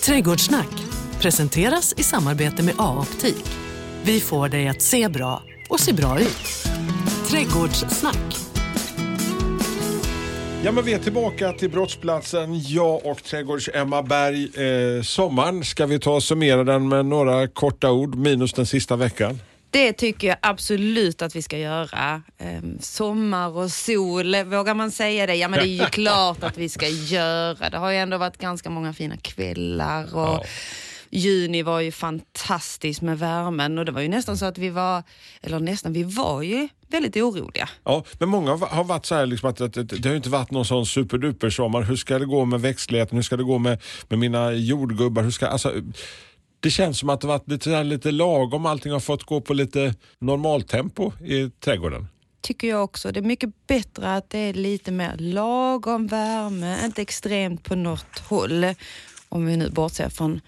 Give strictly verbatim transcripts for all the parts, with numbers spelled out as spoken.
Trädgårdssnack presenteras i samarbete med A-optik. Vi får dig att se bra och se bra ut. Trädgårdssnack. Ja, men vi är tillbaka till brottsplatsen. Jag och trädgårds-Emma Berg. Eh, sommaren, ska vi ta och summera den med några korta ord minus den sista veckan? Det tycker jag absolut att vi ska göra. Um, sommar och sol, vågar man säga det? Ja, men det är ju klart att vi ska göra. Det har ju ändå varit ganska många fina kvällar och ja. Juni var ju fantastiskt med värmen och det var ju nästan så att vi var, eller nästan, vi var ju väldigt oroliga. Ja, men många har varit så här liksom att, att, att det har inte varit någon sån superduper sommar. Hur ska det gå med växtligheten? Hur ska det gå med, med mina jordgubbar? Hur ska, alltså... Det känns som att det varit lite, lite lagom. Allting har fått gå på lite normaltempo i trädgården. Tycker jag också. Det är mycket bättre att det är lite mer lagom värme. Inte extremt på något håll. Om vi nu bortser från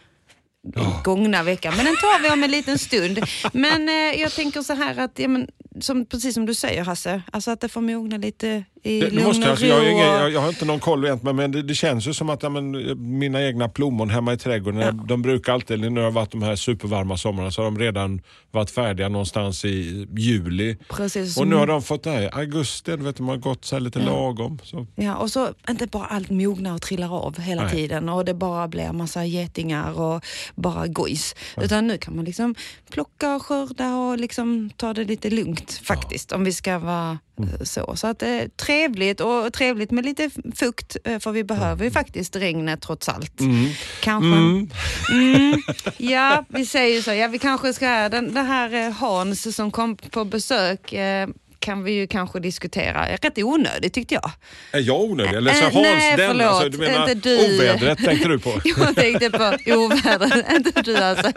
oh. gångna veckan. Men den tar vi om en liten stund. Men eh, jag tänker så här att, ja, men, som, precis som du säger Hasse. Alltså att det får mogna lite i det, lugn måste, och alltså, ro. jag, har ingen, jag, jag har inte någon koll egentligen, men det, det känns ju som att ja, men, mina egna plommon hemma i trädgården, ja. de brukar alltid, när det har varit de här supervarma sommarna, så har de redan varit färdiga någonstans i juli. Precis. Och nu har de fått det här, augusti, vet du, man har gått så här lite ja. lagom. Så. Ja, och så inte bara allt mognar och trillar av hela Nej. tiden och det bara blir massa getingar och bara gojs. Ja. Utan nu kan man liksom plocka och skörda och liksom ta det lite lugnt faktiskt, ja. om vi ska vara mm. så. Så att det är trevligt och trevligt med lite fukt, för vi behöver ju faktiskt regnet trots allt. Mm. Kanske. Mm. Mm. Ja, vi säger ju så. Ja, vi kanske ska, den, det här Hans som kom på besök eh, kan vi ju kanske diskutera. Rätt onödigt tyckte jag. Är jag onödig? Eller så Hans Nej, den, förlåt. Alltså, du menar inte du. Ovädret tänkte du på? Jag tänkte på ovädret, inte du alltså.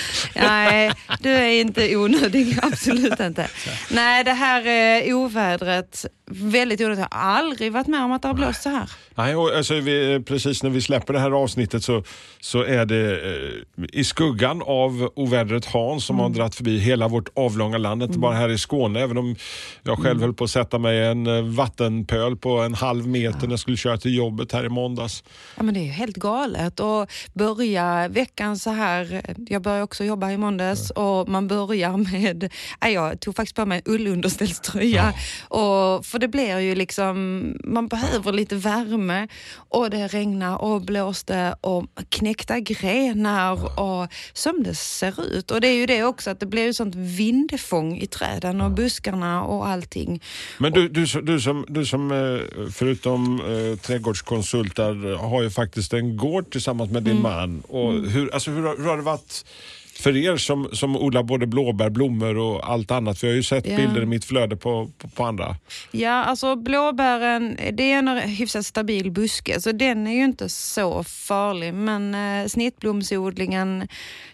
Nej, du är inte onödig, absolut inte. Nej, det här är ovädret. Väldigt onödigt. Jag har aldrig varit med om att det har blåst så här. Nej, och alltså vi, precis när vi släpper det här avsnittet så, så är det eh, i skuggan av ovädret Hans som mm. har dratt förbi hela vårt avlånga land, inte mm. bara här i Skåne, även om jag själv mm. höll på att sätta mig en eh, vattenpöl på en halv meter ja. när jag skulle köra till jobbet här i måndags. Ja, men det är ju helt galet och börja veckan så här, jag började också jobba i måndags ja. och man börjar med, ja, jag tog faktiskt på mig en ullunderställströja ja. och för det blir ju liksom, man behöver lite värme och det regnar och blåste och knäckta grenar och som det ser ut. Och det är ju det också att det blir ju sånt vindfång i träden och buskarna och allting. Men du, du, du, som, du som förutom eh, trädgårdskonsulter har ju faktiskt en gård tillsammans med din mm. man. Och hur, alltså, hur, hur har det varit för er som, som odlar både blåbär, blommor och allt annat? För jag har ju sett ja. bilder i mitt flöde på, på, på andra. Ja, alltså blåbären, det är en hyfsat stabil buske. Så den är ju inte så farlig. Men eh, snittblomsodlingen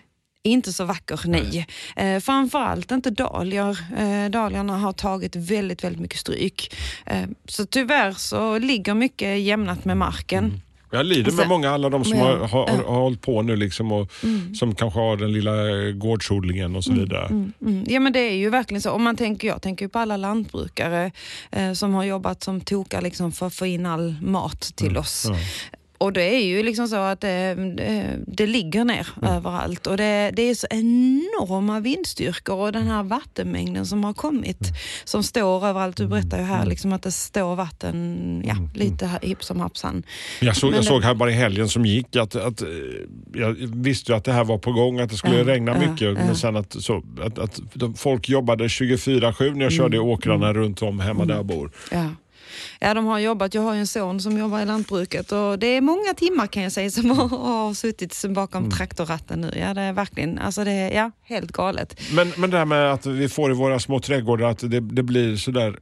inte så vacker, nej. Eh, framförallt inte dahlior. Eh, dahliorna har tagit väldigt, väldigt mycket stryk. Eh, så tyvärr så ligger mycket jämnat med marken. Mm. Jag lider med många, alla de som ja, har, har, ja. har hållit på nu liksom och mm. som kanske har den lilla gårdsodlingen och så vidare. Mm, mm, mm. Ja, men det är ju verkligen så. Om man tänker, jag tänker på alla lantbrukare eh, som har jobbat som tokar liksom för att få in all mat till mm. oss. Ja. Och det är ju liksom så att det, det, det ligger ner mm. överallt. Och det, det är så enorma vindstyrkor och den här vattenmängden som har kommit. Mm. Som står överallt. Du berättar ju här liksom att det står vatten ja, lite här, hipp som happsan. Jag, såg, jag det, såg här bara i helgen som gick att, att jag visste ju att det här var på gång. Att det skulle ja, regna ja, mycket. Ja. Men sen att, så, att, att de, folk jobbade tjugofyra sju när jag körde mm. åkrarna mm. runt om hemma mm. där jag bor. Ja. Ja, de har jobbat. Jag har ju en son som jobbar i lantbruket och det är många timmar kan jag säga som har, har suttit bakom mm. traktorratten nu. Ja, det är verkligen, alltså det är ja, helt galet. Men, men det här med att vi får i våra små trädgårdar att det, det blir sådär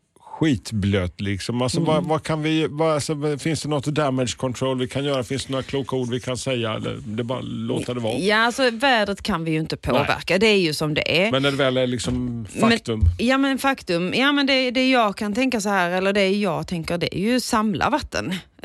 skitblöt liksom. Alltså, mm. vad, vad kan vi, vad, alltså, finns det något damage control vi kan göra? Finns det några kloka ord vi kan säga? Eller det bara låta det vara? Ja, alltså vädret kan vi ju inte påverka. Nej. Det är ju som det är. Men när det väl är liksom faktum? Men, ja, men faktum. Ja, men det, det jag kan tänka så här, eller det jag tänker, det är ju samla vatten. Mm.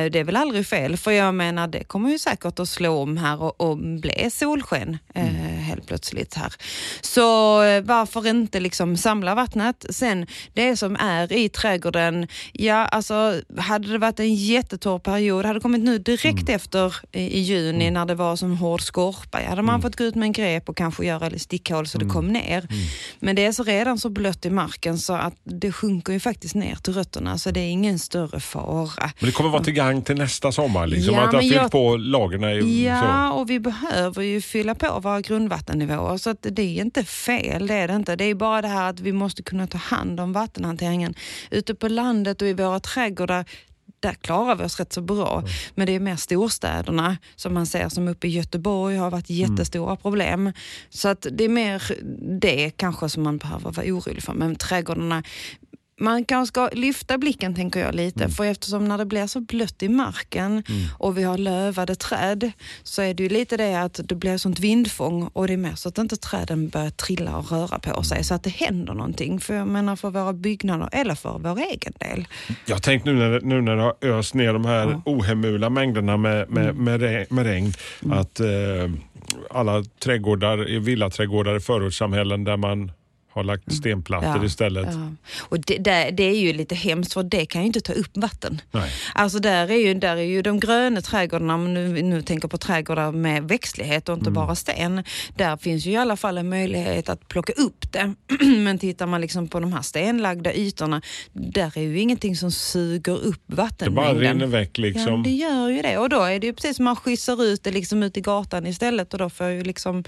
det är väl aldrig fel, för jag menar det kommer ju säkert att slå om här och, och bli solsken eh, mm. helt plötsligt här. Så eh, varför inte liksom samla vattnet? Sen det som är i trädgården, ja alltså hade det varit en jättetorr period, hade det kommit nu direkt mm. efter i, i juni mm. när det var som hård skorpa, ja, hade man mm. fått gå ut med en grep och kanske göra lite stickhål så mm. det kom ner. Mm. Men det är så redan så blött i marken så att det sjunker ju faktiskt ner till rötterna, så det är ingen större fara. Men det kommer vara till gang till nästa sommar liksom, ja, att ha fyllt jag... på lagerna i, ja, så. Och vi behöver ju fylla på våra grundvattennivåer, så att det är inte fel, det är det inte. Det är bara det här att vi måste kunna ta hand om vattenhanteringen ute på landet och i våra trädgårdar. Där klarar vi oss rätt så bra. Mm. Men det är mer storstäderna som man ser, som uppe i Göteborg har varit jättestora mm. problem. Så att det är mer det kanske som man behöver vara orolig för. Men trädgårdarna, man kanske ska lyfta blicken, tänker jag lite. Mm. För eftersom när det blir så blött i marken mm. och vi har lövade träd, så är det ju lite det att det blir sånt vindfång, och det är mer så att inte träden börjar trilla och röra på sig, så att det händer någonting. För jag menar för våra byggnader eller för vår egen del. Jag tänkte nu när, nu när det har öst ner de här ja. ohemula mängderna med, med, mm. med, regn, med regn mm. att eh, alla trädgårdar i villaträdgårdar i förortssamhällen där man har lagt stenplattor ja, istället. Ja. Och det, det, det är ju lite hemskt, för det kan ju inte ta upp vatten. Nej. Alltså där är ju, där är ju de gröna trädgårdarna, om nu, nu tänker på trädgårdar med växtlighet och inte mm. bara sten. Där finns ju i alla fall en möjlighet att plocka upp det. Men tittar man liksom på de här stenlagda ytorna, där är ju ingenting som suger upp vattenmängden. Det bara rinner väck liksom. Ja, det gör ju det. Och då är det ju precis som man skissar ut det liksom ut i gatan istället, och då får ju liksom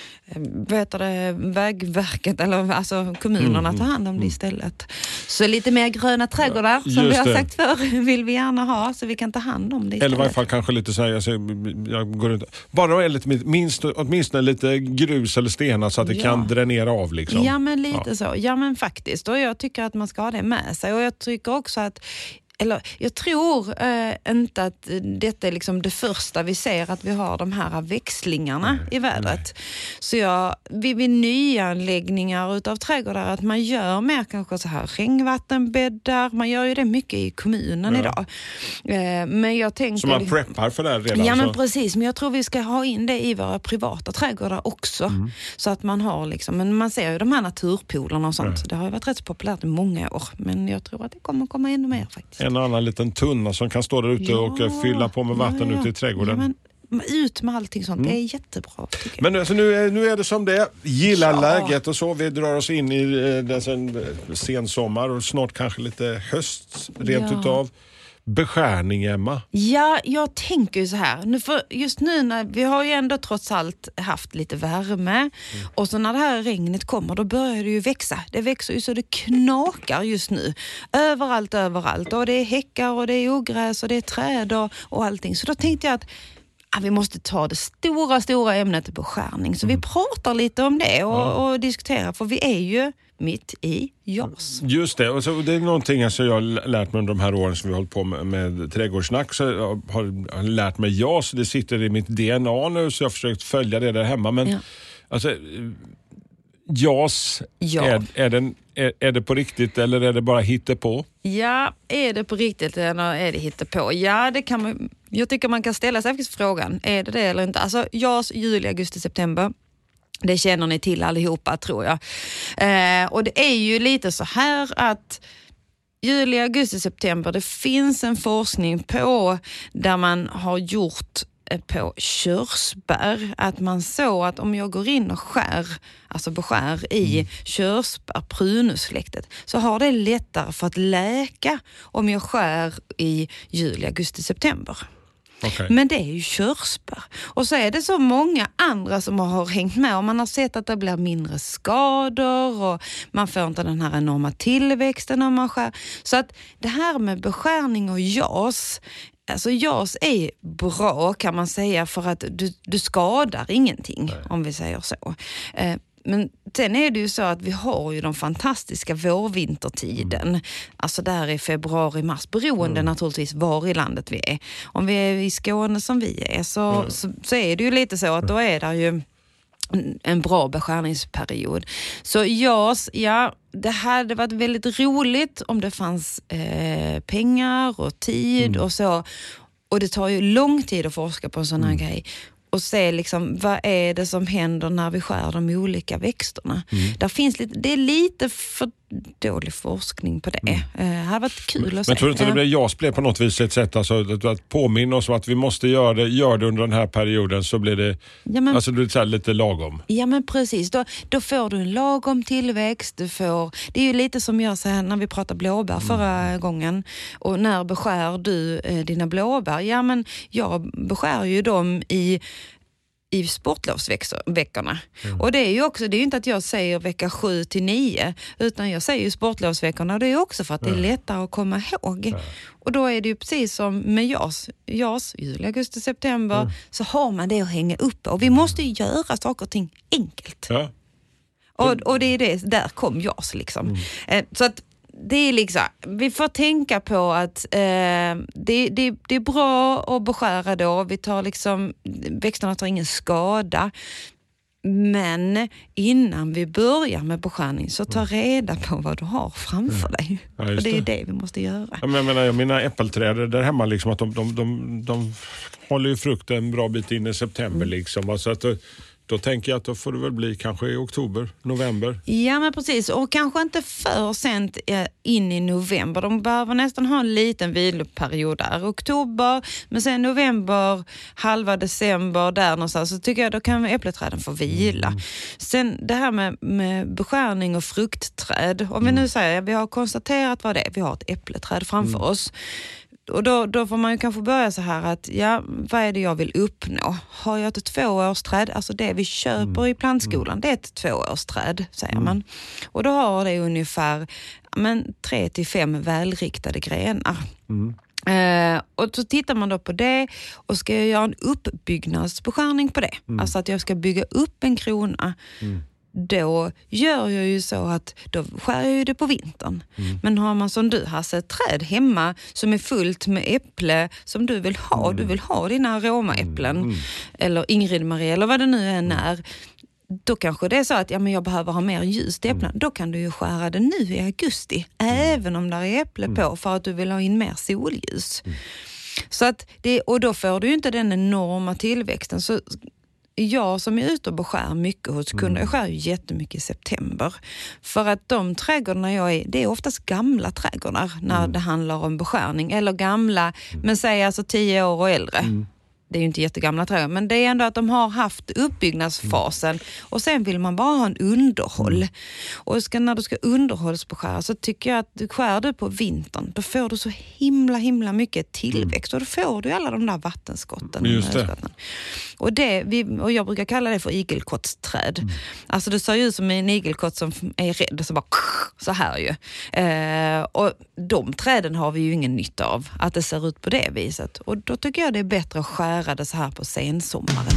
vet det, Vägverket eller alltså kommunerna mm, ta hand om det istället. Så lite mer gröna trädgårdar ja, som vi har det. sagt förr vill vi gärna ha, så vi kan ta hand om det istället. Eller i varje fall kanske lite så här, jag, säger, jag går runt, bara är lite, minst, åtminstone lite grus eller stenar så att det ja. kan dränera av liksom. Ja men lite ja. så, ja men faktiskt, och jag tycker att man ska ha det med sig, och jag tycker också att Eller jag tror eh, inte att detta är liksom det första vi ser, att vi har de här växlingarna nej, i vädret. Nej. Så jag, vid, vid nyanläggningar utav trädgårdar, att man gör mer kanske så här regnvattenbäddar. Man gör ju det mycket i kommunen ja. idag. Eh, men jag tänker, så man preppar för det redan? Ja men så. precis, men jag tror vi ska ha in det i våra privata trädgårdar också. Mm. Så att man har liksom, men man ser ju de här naturpolarna och sånt. Ja. Det har ju varit rätt så populärt i många år, men jag tror att det kommer komma ännu mer faktiskt. En annan liten tunna som kan stå där ute ja, och fylla på med vatten ja, ja. ute i trädgården. Ja, men ut med allting sånt, mm. det är jättebra. Men alltså, nu, är, nu är det som det gillar ja. läget och så. Vi drar oss in i den sen, sen sommar och snart kanske lite höst rent ja. utav. Beskärning, Emma? Ja, jag tänker ju så här. Nu för just nu när vi har ju ändå trots allt haft lite värme mm. och så när det här regnet kommer, då börjar det ju växa. Det växer ju så det knakar just nu. Överallt, överallt. Och det är häckar och det är ogräs och det är träd och, och allting. Så då tänkte jag att ja, vi måste ta det stora, stora ämnet beskärning. Så mm. vi pratar lite om det och, ja. och diskuterar, för vi är ju mitt i jas. Just det, och så det är någonting alltså jag har lärt mig under de här åren som vi har hållit på med, med trädgårdssnack, så jag har, jag har lärt mig jas, det sitter i mitt D N A nu, så jag har försökt följa det där hemma, men ja. alltså jas, ja. är, är, den, är, är det på riktigt eller är det bara hittepå? Ja, är det på riktigt eller är det hittepå? Ja, det kan man, jag tycker man kan ställa sig faktiskt frågan, är det det eller inte? Alltså jas, juli, augusti, september. Det känner ni till allihopa, tror jag. Eh, och det är ju lite så här att juli, augusti, september, det finns en forskning på där man har gjort på körsbär, att man såg att om jag går in och skär, alltså beskär i mm. körsbär, prunussläktet, så har det lättare för att läka om jag skär i juli, augusti, september. Okay. Men det är ju körsbär. Och så är det så många andra som har hängt med, och man har sett att det blir mindre skador och man får inte den här enorma tillväxten när man skär. Så att det här med beskärning och jas, alltså jas är bra kan man säga, för att du, du skadar ingenting. Nej. Om vi säger så. Eh, Men sen är det ju så att vi har ju de fantastiska vårvintertiden. Mm. Alltså där i februari, mars, beroende mm. naturligtvis var i landet vi är. Om vi är i Skåne som vi är så, mm. så, så är det ju lite så att då är det ju en bra beskärningsperiod. Så jas, ja, det hade varit väldigt roligt om det fanns eh, pengar och tid mm. och så. Och det tar ju lång tid att forska på en sån här Mm. grej. Och se liksom, vad är det som händer när vi skär de olika växterna. Mm. Där finns lite, det är lite för dålig forskning på det. Mm. Det uh, hade varit kul att men se. Men tror du inte det blir JAS blev på något vis ett sätt alltså, att, att påminna oss om att vi måste göra det, gör det under den här perioden, så blir det, ja, men, alltså, det blir så här lite lagom. Ja men precis, då, då får du en lagom tillväxt. Du får, det är ju lite som jag sa när vi pratade blåbär mm. förra gången. Och när beskär du eh, dina blåbär? Ja men jag beskär ju dem i i sportlovsveckorna. Mm. Och det är ju också, det är ju inte att jag säger vecka sju till nio, utan jag säger ju sportlovsveckorna, och det är också för att mm. det är lättare att komma ihåg. Mm. Och då är det ju precis som med JAS, JAS juli, augusti, september, mm. så har man det att hänga upp. Och vi måste ju göra saker och ting enkelt. Ja. Och, och det är det, där kom JAS liksom. Mm. Eh, så att det är liksom, vi får tänka på att eh, det, det, det är bra att beskära då. Vi tar liksom, växterna tar ingen skada. Men innan vi börjar med beskärning så ta reda på vad du har framför dig. Ja, och det är det vi måste göra. Ja, men jag menar, mina äppelträd där hemma, liksom, att de, de, de, de håller ju frukt en bra bit in i september. Mm. Liksom. Alltså att, då tänker jag att då får det väl bli kanske i oktober, november. Ja men precis, och kanske inte för sent in i november. De behöver nästan ha en liten viloperiod där. Oktober, men sen november, halva december där någonstans, så tycker jag då kan äppleträden få vila. Mm. Sen det här med, med beskärning och fruktträd. Om mm. vi nu säger, vi har konstaterat vad det är. Vi har ett äppleträd framför mm. oss. Och då, då får man ju kanske börja så här att, ja, vad är det jag vill uppnå? Har jag ett tvåårsträd, alltså det vi köper mm. i plantskolan, det är ett tvåårsträd, säger mm. man. Och då har det ungefär men, tre till fem välriktade grenar. Mm. Eh, och så tittar man då på det och ska jag göra en uppbyggnadsbeskärning på det. Mm. Alltså att jag ska bygga upp en krona. Mm. Då gör jag ju så att då skär jag ju det på vintern. Mm. Men har man som du har ett träd hemma som är fullt med äpple som du vill ha, mm. du vill ha dina aromaäpplen mm. eller Ingrid Marie eller vad det nu än är, då kanske det är så att ja, men jag behöver ha mer ljus till äpplen. Mm. Då kan du ju skära det nu i augusti, mm. även om där är äpple mm. på, för att du vill ha in mer solljus. Mm. Så att det, och då får du ju inte den enorma tillväxten. Så jag som är ute och beskär mycket hos kunder, mm. jag skär ju jättemycket i september. För att de trädgårdarna jag är, det är oftast gamla trädgårdar när mm. det handlar om beskärning. Eller gamla, mm. men säg alltså tio år och äldre. Mm. Det är ju inte jättegamla trädgårdar, men det är ändå att de har haft uppbyggnadsfasen mm. och sen vill man bara ha en underhåll. Mm. Och ska, när du ska underhållsbeskära så tycker jag att du skär du på vintern, då får du så himla himla mycket tillväxt mm. och då får du alla de där vattenskotten. Just det. Och, det, vi, och jag brukar kalla det för igelkottsträd. Mm. Alltså det ser ju ut som en igelkott som är rädd, så bara så här ju. Eh, och de träden har vi ju ingen nytta av, att det ser ut på det viset. Och då tycker jag det är bättre att skära det så här på sensommaren.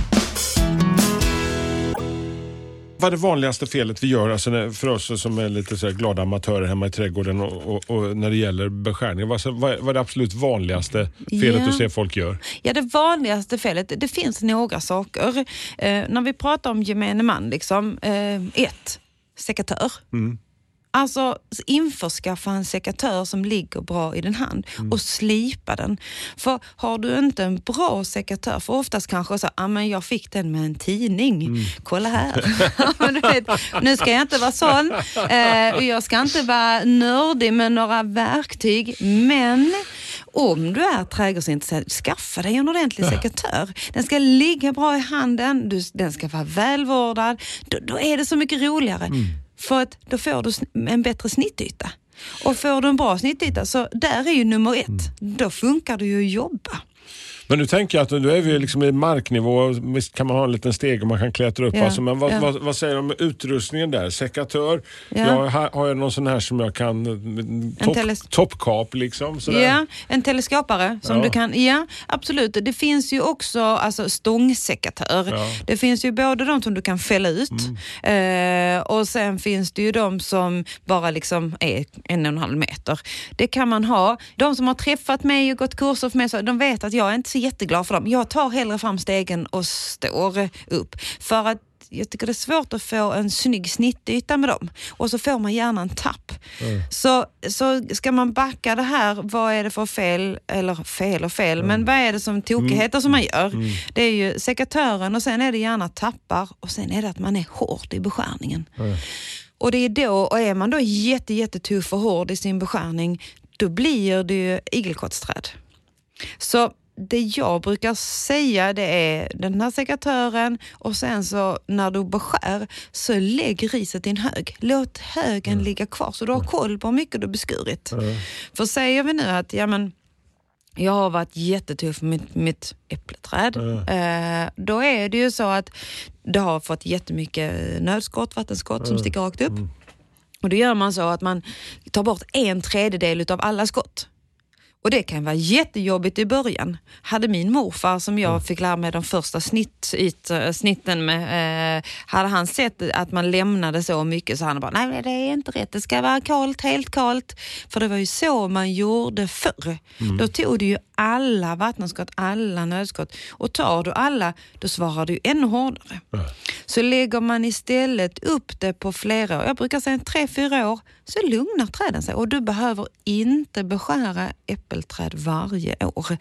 Vad är det vanligaste felet vi gör, alltså för oss som är lite så här glada amatörer hemma i trädgården och, och, och när det gäller beskärning? Vad, vad är det absolut vanligaste felet ja. du ser folk gör? Ja, det vanligaste felet, det finns några saker. Eh, när vi pratar om gemene man, liksom, eh, ett, sekatör. Mm. Alltså införskaffa en sekatör som ligger bra i din hand mm. och slipa den. För har du inte en bra sekatör, för oftast kanske så, ah, men jag fick den med en tidning. Mm. Kolla här. Men du vet, nu ska jag inte vara sån. Eh, och jag ska inte vara nördig med några verktyg. Men om du är trädgårdsintresserad, skaffa dig en ordentlig sekatör. Den ska ligga bra i handen. Du, den ska vara välvårdad. Då, då är det så mycket roligare. Mm. För att då får du en bättre snittyta. Och får du en bra snittyta, så där är ju nummer ett. Mm. Då funkar det ju att jobba. Men nu tänker jag att nu är vi liksom i marknivå. Visst kan man ha en liten steg och man kan klättra upp. Ja, alltså, men vad, ja. vad, vad säger du om utrustningen där? Sekatör. Ja. Jag har, har jag någon sån här som jag kan... Top, teles- toppkap liksom. Sådär. Ja, en teleskopare som ja. du kan... Ja, absolut. Det finns ju också alltså, stångsekatör. Ja. Det finns ju både de som du kan fälla ut. Mm. Eh, och sen finns det ju de som bara liksom är en och en halv meter. Det kan man ha. De som har träffat mig och gått kurser för mig, så de vet att jag är inte så jätteglad för dem. Jag tar hellre fram stegen och står upp. För att jag tycker det är svårt att få en snygg snittyta med dem. Och så får man gärna en tapp. Mm. Så, så ska man backa det här, vad är det för fel, eller fel och fel, mm. men vad är det som tokigheter mm. som man gör? Mm. Det är ju sekatören och sen är det gärna tappar och sen är det att man är hård i beskärningen. Mm. Och det är då, och är man då jätte, jättetuff och hård i sin beskärning, då blir det ju igelkottsträd. Så det jag brukar säga, det är den här sekatören och sen så när du beskär så lägg riset i en hög. Låt högen mm. ligga kvar så du har koll på hur mycket du beskurit. Mm. För säger vi nu att ja, men, jag har varit jättetuff med mitt, mitt äppleträd. Mm. Eh, då är det ju så att det har fått jättemycket nödskott, vattenskott mm. som sticker rakt upp. Mm. Och då gör man så att man tar bort en tredjedel av alla skott. Och det kan vara jättejobbigt i början. Hade min morfar som jag fick lära mig de första snitt, it, snitten med, eh, hade han sett att man lämnade så mycket så han bara, nej det är inte rätt, det ska vara kallt, helt kallt. För det var ju så man gjorde förr. Mm. Då tog du ju alla vattenskott, alla nödskott. Och tar du alla, då svarar du ännu hårdare. Mm. Så lägger man istället upp det på flera år, jag brukar säga tre, fyra år, så lugnar träden sig. Och du behöver inte beskära äppelträd varje år.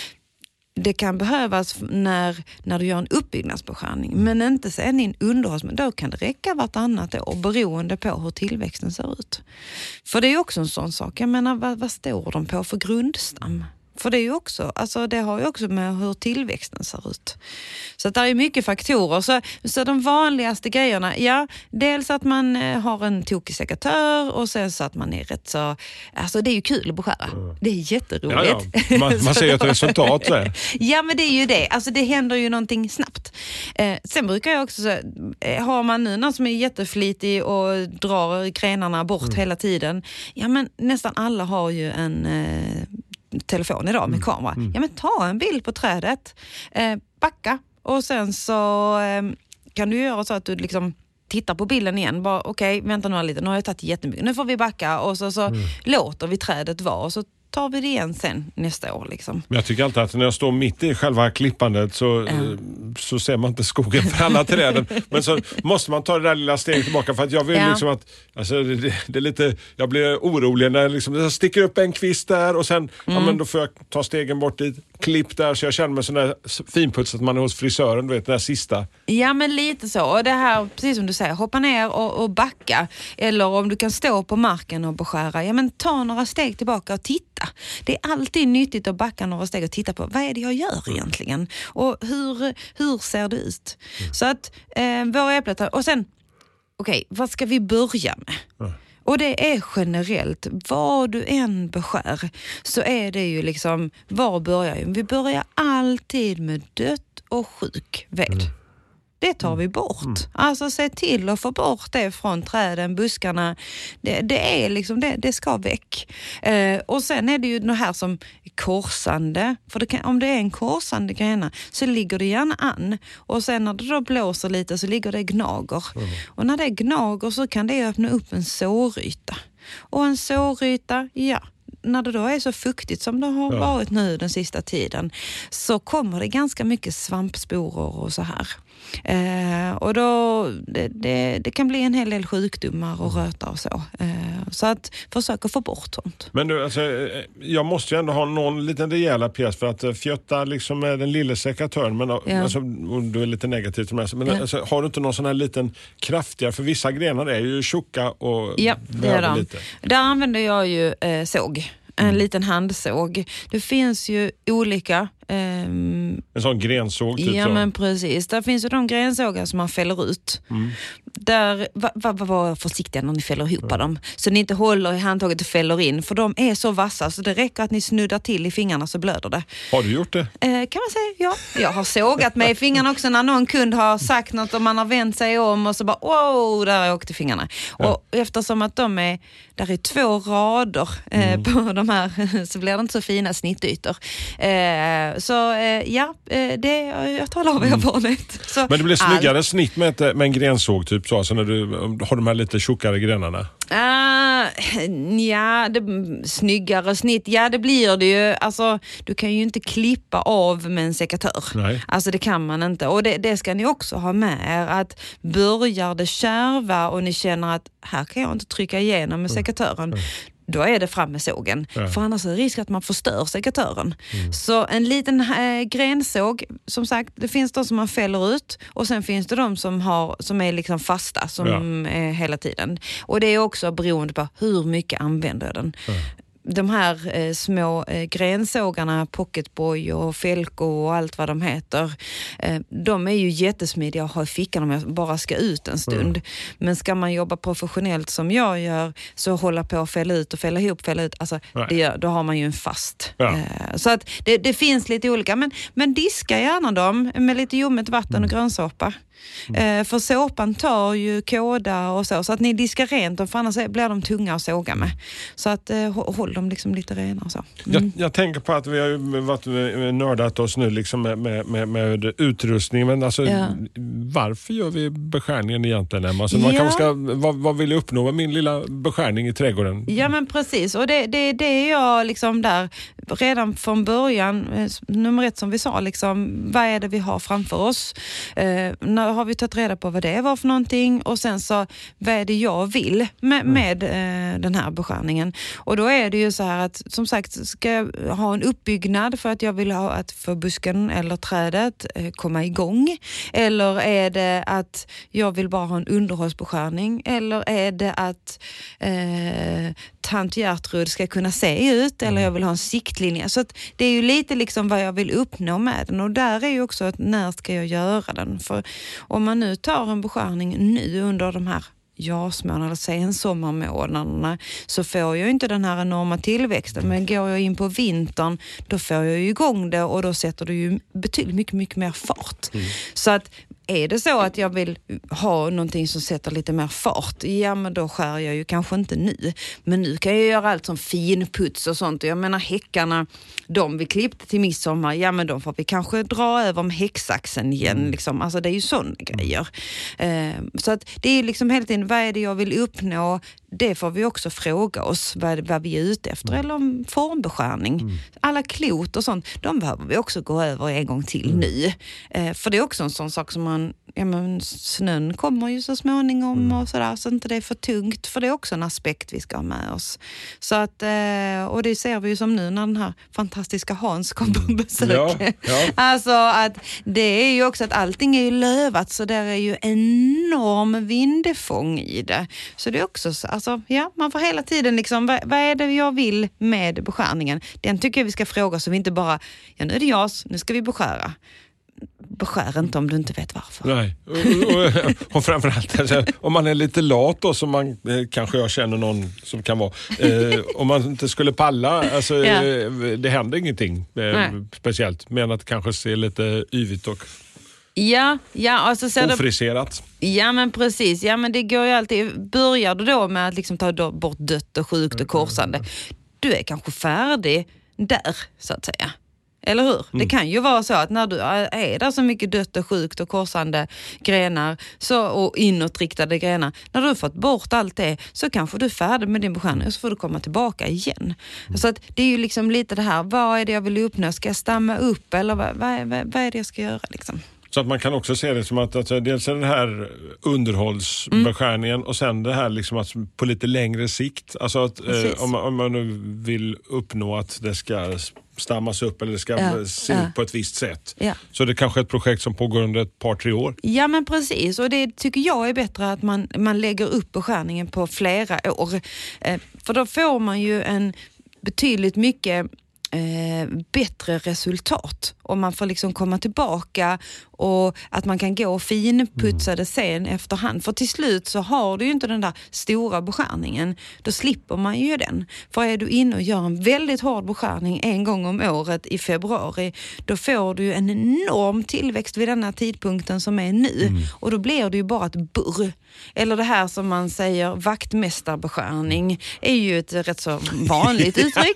Det kan behövas när, när du gör en uppbyggnadsbeskärning, men inte sen i en underhållsmen. Då kan det räcka vartannat år beroende på hur tillväxten ser ut. För det är också en sån sak. Jag menar, vad, vad står de på för grundstam? För det är ju också, alltså det har ju också med hur tillväxten ser ut. Så att det är mycket faktorer. Så, så de vanligaste grejerna, ja, dels att man eh, har en tokig sekatör och sen så att man är rätt så, alltså det är ju kul att beskära. Mm. Det är jätteroligt. Ja, ja. Man, man ser ju ett resultat där. Ja, men det är ju det. Alltså det händer ju någonting snabbt. Eh, sen brukar jag också säga, eh, har man nu någon som är jätteflitig och drar grenarna bort mm. hela tiden, ja men nästan alla har ju en eh, telefon idag med kamera. Mm. Ja, men ta en bild på trädet, eh, backa och sen så eh, kan du göra så att du liksom tittar på bilden igen. Bara okej, okay, vänta nu lite. Nu har jag tagit jättemycket. Nu får vi backa och så, så mm. låter vi trädet vara och så tar vi det igen sen nästa år liksom. Men jag tycker alltid att när jag står mitt i själva klippandet så, mm. så ser man inte skogen för alla träden. Men så måste man ta det där lilla steget tillbaka för att jag vill ja. liksom att alltså, det, det är lite, jag blir orolig när liksom, jag sticker upp en kvist där och sen mm. ja, men då får jag ta stegen bort dit, klipp där så jag känner mig sån där finputsat man är hos frisören, du vet, den där sista. Ja, men lite så. Och det här, precis som du säger, hoppa ner och, och backa. Eller om du kan stå på marken och beskära, ja men ta några steg tillbaka och titta. Det är alltid nyttigt att backa några steg och titta på vad är det jag gör egentligen och hur, hur ser det ut. Mm. Så att eh, våra äpplet och sen okej, okay, vad ska vi börja med? Mm. Och det är generellt, vad du än beskär så är det ju liksom, var börjar vi? Vi börjar alltid med dött och sjuk ved. Mm. Det tar vi bort. Mm. Alltså se till att få bort det från träden, buskarna. Det, det är liksom, det, det ska väck. Eh, och sen är det ju det här som korsande. För det kan, om det är en korsande grena så ligger det gärna an. Och sen när det då blåser lite så ligger det gnager. Mm. Och när det är gnager så kan det öppna upp en såryta. Och en såryta, ja. När det då är så fuktigt som det har ja. varit nu den sista tiden så kommer det ganska mycket svampsporer och så här. Eh, och då det, det, det kan bli en hel del sjukdomar och röta och så. Eh, så att försöka få bort sånt. Men du, alltså, jag måste ju ändå ha någon liten rejäla pjäs för att fjötta liksom med den lilla sekatören. Men ja. alltså, du är lite negativ till mig. Men ja. alltså, har du inte någon sån här liten kraftigare? För vissa grenar är ju tjocka och ja, det är de. Lite. Där använder jag ju eh, såg. En mm. liten handsåg. Det finns ju olika... Um, en sån grensåg typ. Ja, så. Men precis. Där finns ju de grensågar som man fäller ut. Mm. Där, var va, va, var försiktiga när ni fäller ihop mm. dem. Så ni inte håller i handtaget och fäller in. För de är så vassa så det räcker att ni snuddar till i fingrarna så blöder det. Har du gjort det? Eh, kan man säga, ja. Jag har sågat mig i fingrarna också när någon kund har sagt något och man har vänt sig om och så bara, wow, där åkte fingrarna. Ja. Och eftersom att de är, där är två rader eh, mm. på de här så blir det inte så fina snittytor. Eh, Så eh, ja, det, jag talar av erfarenhet. Så, men det blir snyggare all... snitt med, ett, med en grensåg typ så, alltså när du har de här lite tjockare grenarna? Uh, ja, det, snyggare snitt, ja det blir det ju. Alltså, du kan ju inte klippa av med en sekatör. Nej. Alltså det kan man inte. Och det, det ska ni också ha med er, att börjar det kärva och ni känner att här kan jag inte trycka igenom med sekatören, mm. då är det fram med sågen. Ja. För annars är det risk att man förstör sekatören. Mm. Så en liten äh, grensåg, som sagt, det finns de som man fäller ut och sen finns det de som, har, som är liksom fasta, som ja. är hela tiden. Och det är också beroende på hur mycket använder jag den. Ja. De här eh, små eh, grensågarna, Pocketboy och Felco och allt vad de heter, eh, de är ju jättesmidiga att ha i fickan om jag bara ska ut en stund. Mm. Men ska man jobba professionellt som jag gör, så hålla på att fälla ut och fälla ihop, fälla ut, alltså det gör, då har man ju en fast. Ja. Eh, så att det, det finns lite olika, men, men diska gärna dem med lite ljummet vatten mm. och grönsåpa. Mm. Eh, för såpan tar ju kåda och så, så att ni diskar rent dem, för annars blir de tunga att såga med. Så att eh, håll dem liksom lite rena och så. Mm. Jag, jag tänker på att vi har varit nördat oss nu liksom med, med, med, med utrustning, men alltså ja. varför gör vi beskärningen egentligen, Emma? Alltså, man ja. kanske ska, vad, vad vill jag uppnå med min lilla beskärning i trädgården? Ja men precis, och det, det, det är jag liksom där redan från början, nummer ett som vi sa, liksom, vad är det vi har framför oss? Eh, när har vi tagit reda på vad det var för någonting, och sen så vad är det jag vill med, med eh, den här beskärningen. Och då är det ju så här att, som sagt, ska jag ha en uppbyggnad för att jag vill ha att få busken eller trädet eh, komma igång, eller är det att jag vill bara ha en underhållsbeskärning, eller är det att eh, tant Gertrud ska kunna se ut, eller jag vill ha en siktlinje. Så att det är ju lite liksom vad jag vill uppnå med den, och där är ju också att när ska jag göra den. För om man nu tar en beskärning nu under de här jasmånaderna eller sensommarmånaderna, så får jag ju inte den här enorma tillväxten, men går jag in på vintern, då får jag ju igång det, och då sätter det ju betydligt mycket, mycket mer fart. Mm. Så att är det så att jag vill ha någonting som sätter lite mer fart, ja men då skär jag ju kanske inte nu. Men nu kan jag göra allt som finputs och sånt. Jag menar häckarna, de vi klippte till midsommar, ja men de får vi kanske dra över med häcksaxen igen. Liksom. Alltså det är ju sådana grejer. Eh, så att det är liksom hela tiden, vad är det jag vill uppnå? Det får vi också fråga oss vad, vad vi är ute efter. Eller om formbeskärning. Mm. Alla klot och sånt, de behöver vi också gå över en gång till mm. nu. Eh, för det är också en sån sak som man, ja men snön kommer ju så småningom mm. och sådär, så inte det är för tungt. För det är också en aspekt vi ska ha med oss. Så att, eh, och det ser vi ju som nu när den här fantastiska Hans kommer på besök. Ja, ja. Alltså att det är ju också att allting är ju lövat, så där är ju enorm vindfång i det. Så det är också så, alltså, ja, man får hela tiden liksom, vad, vad är det jag vill med beskärningen? Den tycker jag vi ska fråga, så vi inte bara, ja nu är det jas, nu ska vi beskära. Beskär inte om du inte vet varför. Nej, och, och, och framförallt alltså, om man är lite lat då, som man, eh, kanske jag känner någon som kan vara, eh, om man inte skulle palla, alltså, ja. eh, det händer ingenting eh, speciellt, men att det kanske ser lite yvigt och Ja, ja, alltså så ofriserat. Det, ja men precis, ja men det går ju alltid, börjar du då med att liksom ta bort dött och sjukt och korsande, du är kanske färdig där så att säga. Eller hur? Mm. Det kan ju vara så att när du är där så mycket dött och sjukt och korsande grenar så, och inåtriktade grenar, när du har fått bort allt det, så kanske du är färdig med din beskärning och så får du komma tillbaka igen. Mm. Så att det är ju liksom lite det här, vad är det jag vill uppnå? Ska jag stamma upp eller vad, vad, vad, vad är det jag ska göra liksom? Så att man kan också se det som att alltså, dels är den här underhållsbeskärningen mm. och sen det här liksom att på lite längre sikt. Alltså att eh, om, man, om man nu vill uppnå att det ska stammas upp eller det ska ja, se ja. ut på ett visst sätt. Ja. Så det är kanske ett projekt som pågår under ett par, tre år. Ja men precis, och det tycker jag är bättre att man, man lägger upp beskärningen på flera år. Eh, för då får man ju en betydligt mycket Eh, bättre resultat om man får liksom komma tillbaka och att man kan gå och finputsa det sen efterhand. För till slut så har du ju inte den där stora beskärningen. Då slipper man ju den. För är du inne och gör en väldigt hård beskärning en gång om året i februari, då får du en enorm tillväxt vid den här tidpunkten som är nu. Mm. Och då blir det ju bara ett burr. Eller det här som man säger, vaktmästarbeskärning är ju ett rätt så vanligt uttryck.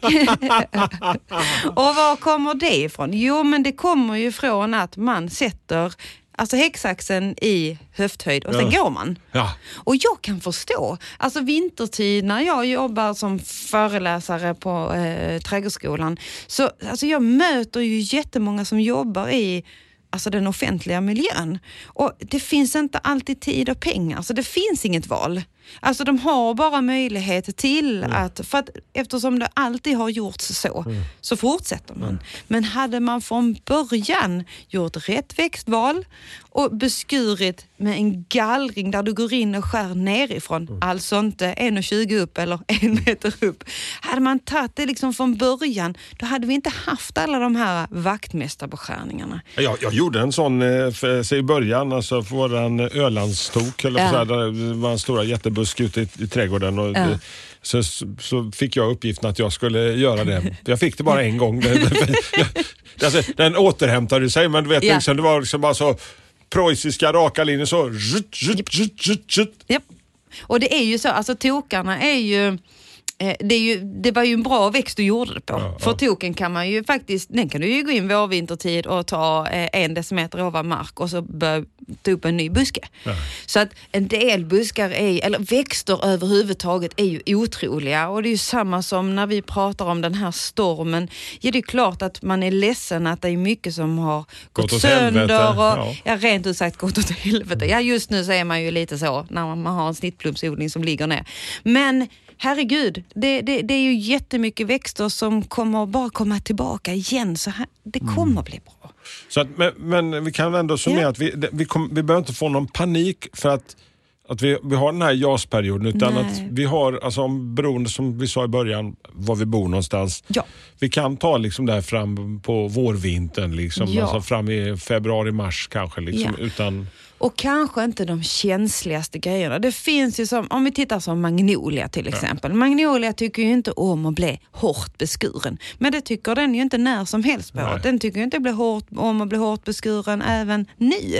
Och var kommer det ifrån? Jo, men det kommer ju från att man sätter alltså häcksaxen i höfthöjd och sen ja. går man. Ja. Och jag kan förstå, alltså vintertid när jag jobbar som föreläsare på eh, trädgårdsskolan, så alltså jag möter ju jättemånga som jobbar i alltså den offentliga miljön. Och det finns inte alltid tid och pengar, så det finns inget val. Alltså de har bara möjlighet till mm. att, för att eftersom det alltid har gjorts så, mm. så fortsätter man. Mm. Men hade man från början gjort rätt växtval och beskurit med en gallring där du går in och skär nerifrån, mm. alltså inte en komma tjugo upp eller en meter upp. Hade man tagit det liksom från början, då hade vi inte haft alla de här vaktmästarbeskärningarna. Jag, jag gjorde en sån för, så i början, alltså för våran Ölandstok, eller ja. så här, där var en stora jättebusk ute i, i trädgården och ja. det, så, så fick jag uppgiften att jag skulle göra det. Jag fick det bara en gång. Alltså, den återhämtade sig, men du vet, ja. liksom, det var liksom bara så preussiska raka linjer så. Japp. Och det är ju så, alltså tokarna är ju Det, är ju, det var ju en bra växt du gjorde det på. Ja, För ja. token kan man ju faktiskt, den kan du ju gå in vårvintertid och ta eh, en decimeter ovan mark och så börja ta upp en ny buske. Ja. Så att en del buskar, är, eller växter överhuvudtaget är ju otroliga. Och det är ju samma som när vi pratar om den här stormen. Ja, det är klart att man är ledsen att det är mycket som har gått, gått sönder. Och, ja. Ja, rent ut sagt gått åt helvete. Ja, just nu så är man ju lite så när man har en snittblomsodling som ligger ner. Men herregud, det, det, det är ju jättemycket växter som kommer bara komma tillbaka igen. Så här, det kommer mm. bli bra. Så att, men, men vi kan ändå summera ja. att vi, vi, kom, vi behöver inte få någon panik för att, att vi, vi har den här jasperioden. Utan Nej. att vi har, alltså om beroende som vi sa i början, var vi bor någonstans. Ja. Vi kan ta liksom där fram på vårvintern. Liksom, ja. alltså fram i februari, mars kanske. Liksom, ja. utan... Och kanske inte de känsligaste grejerna. Det finns ju som, om vi tittar som magnolia till exempel. Ja. Magnolia tycker ju inte om att bli hårt beskuren. Men det tycker den ju inte när som helst på. Nej. Den tycker ju inte bli hårt, om att bli hårt beskuren även nu. Mm.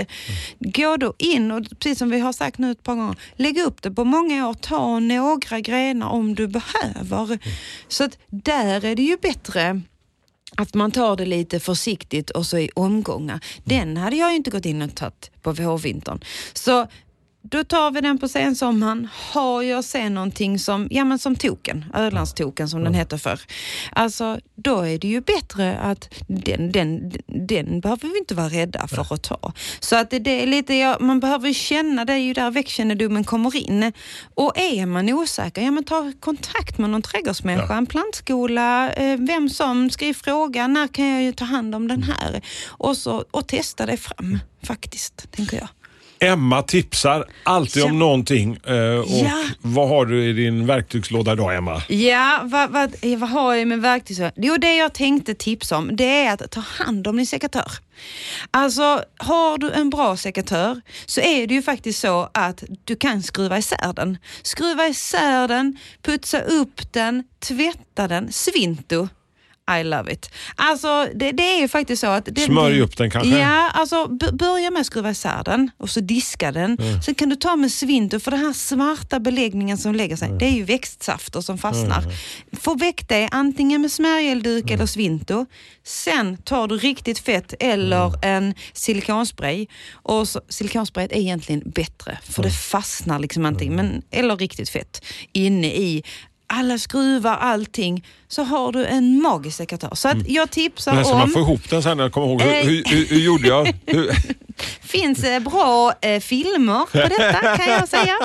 Gå då in och precis som vi har sagt nu ett par gånger, lägg upp det på många år. Ta några grenar om du behöver. Mm. Så att där är det ju bättre att man tar det lite försiktigt och så i omgångar. Den hade jag ju inte gått in och tagit på vårvintern. Så då tar vi den på sensommaren. Har jag sen någonting som, ja men som token, Ölandstoken som den heter för. Alltså, då är det ju bättre att den, den, den behöver vi inte vara rädda för att ta. Så att det, det är lite, ja, man behöver känna, det är ju där växtkännedomen kommer in. Och är man osäker, ja men ta kontakt med någon trädgårdsmänniska, ja. en plantskola, eh, vem som ska fråga, när kan jag ju ta hand om den här? Och, så, och testa det fram, faktiskt, tänker jag. Emma tipsar alltid ja. om någonting. Eh, och ja. vad har du i din verktygslåda idag, Emma? Ja, vad, vad, vad har jag i min verktygslåda? Jo, det jag tänkte tipsa om, det är att ta hand om din sekatör. Alltså, har du en bra sekatör så är det ju faktiskt så att du kan skruva isär den. Skruva isär den, putsa upp den, tvätta den, svinto. I love it. Alltså det, det är ju faktiskt så att... Det, Smörj upp den kanske? Ja, alltså b- börja med att skruva isär den och så diska den. Mm. Sen kan du ta med svinto för den här svarta beläggningen som lägger sig. Mm. Det är ju växtsafter som fastnar. Mm. Få väck det antingen med smörjelduk mm. eller svinto. Sen tar du riktigt fett eller mm. en silikonspray. Och så, silikonsprayet är egentligen bättre för mm. det fastnar liksom antingen. Men, eller riktigt fett inne i alla skruvar, allting, så har du en magisk sekatör. Så att jag tipsar men om... Men man får ihop den sen när jag kommer ihåg. Hur, hur, hur, hur gjorde jag? Hur? Finns eh, bra eh, filmer på detta, kan jag säga.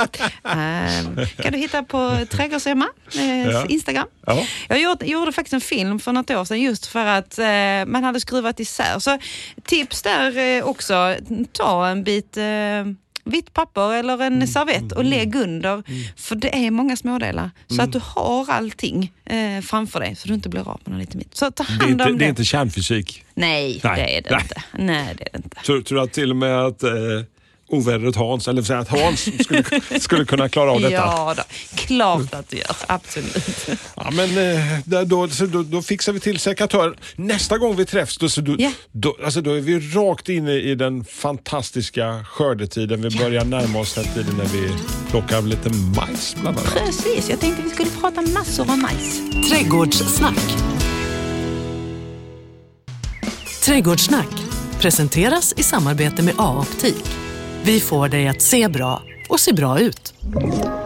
Eh, kan du hitta på Trädgårdsemma, eh, ja. Instagram. Ja. Jag gjorde, gjorde faktiskt en film för något år sedan just för att eh, man hade skruvat isär. Så tips där eh, också, ta en bit... Eh, vitt papper eller en mm, servett och lägg under. Mm. För det är många smådelar. Så mm. att du har allting eh, framför dig så du inte blir av med någon liten mitt. Så ta hand det är inte, om det. Det är inte kärnfysik. Nej, Nej. det är det Nej. inte. Nej, det är det inte. Tror, tror du att till och med att... Eh... ovädret Hans, eller säga att Hans skulle, skulle kunna klara av detta. Ja då, klart att du gör, absolut. Ja, men då, då, då, då fixar vi till sekatör. Nästa gång vi träffs då, så då, yeah. då, alltså, då är vi rakt inne i den fantastiska skördetiden. Vi börjar närma oss den tiden när vi plockar lite majs bland annat. Precis, jag tänkte vi skulle prata massor om majs. Trädgårdssnack. Trädgårdssnack Presenteras i samarbete med A-optik. Vi får dig att se bra och se bra ut.